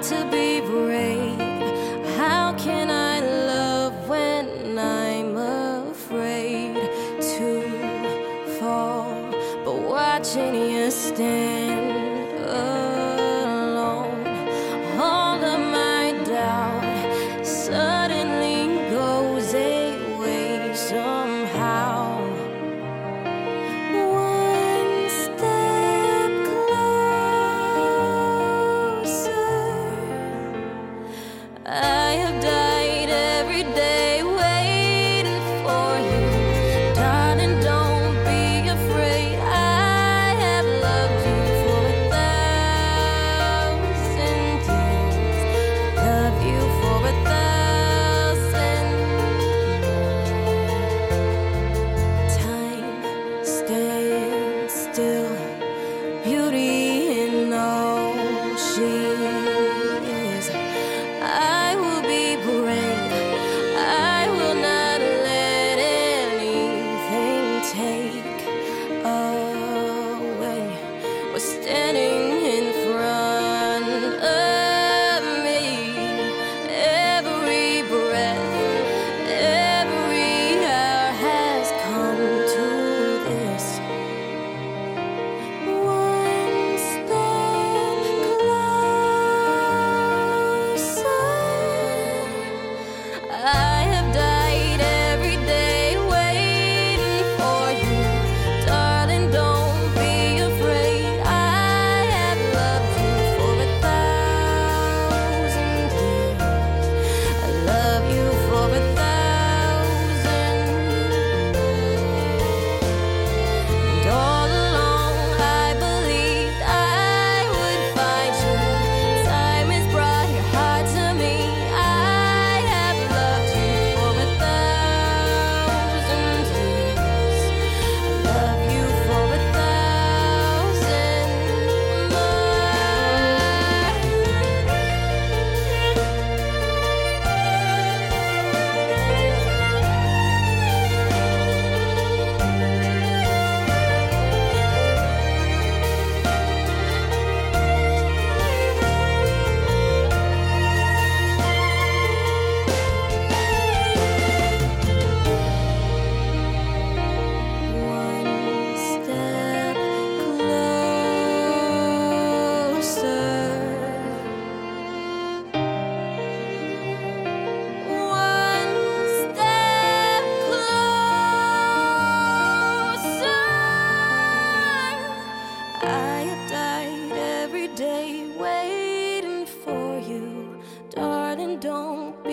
to be brave. How can I love when I'm afraid to fall? But watching you stand alone, all of my doubt suddenly goes away somehow. One step closer. I have died every day waiting for you. Darling, don't be afraid. I have loved you for 1,000 years. Love you for 1,000 more. Time stands still, beauty in all she is. I will be brave. I will not let anything take away what's standing in front of me. Every breath, every hour has come to this. One step closer. I have died every day waiting for you. Darling, don't be afraid. I have loved you for 1,000 years. I love you for 1,000 more. And all along I believed I would find you. Time has brought your heart to me. I have loved you for 1,000 years. I love you for 1,000 One step closer. One step closer. I have died every day waiting for you. Darling, don't